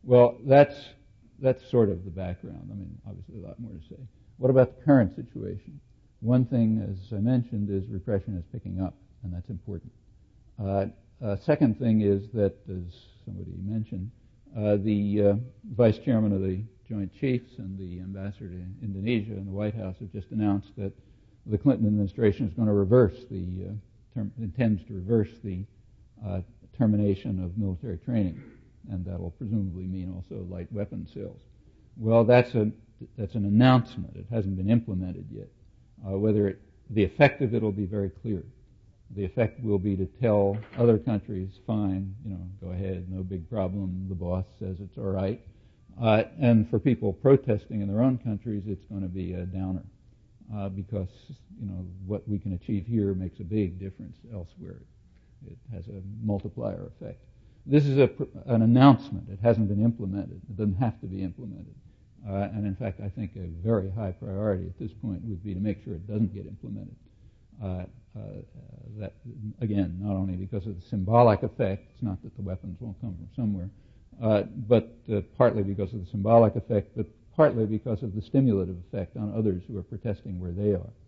Well, that's sort of the background. I mean, obviously a lot more to say. What about the current situation? One thing, as I mentioned, is repression is picking up, and that's important. Second thing is that, as somebody mentioned, the vice chairman of the Joint Chiefs and the ambassador to Indonesia and the White House have just announced that the Clinton administration is going to intends to reverse the termination of military training, and that will presumably mean also light weapon sales. Well, that's an announcement. It hasn't been implemented yet. The effect of it will be very clear. The effect will be to tell other countries, fine, go ahead, no big problem. The boss says it's all right. And for people protesting in their own countries, it's going to be a downer because what we can achieve here makes a big difference elsewhere. It has a multiplier effect. This is an announcement. It hasn't been implemented. It doesn't have to be implemented. And in fact, I think a very high priority at this point would be to make sure it doesn't get implemented. That, again, not only because of the symbolic effect, it's not that the weapons won't come from somewhere, but partly because of the symbolic effect, but partly because of the stimulative effect on others who are protesting where they are.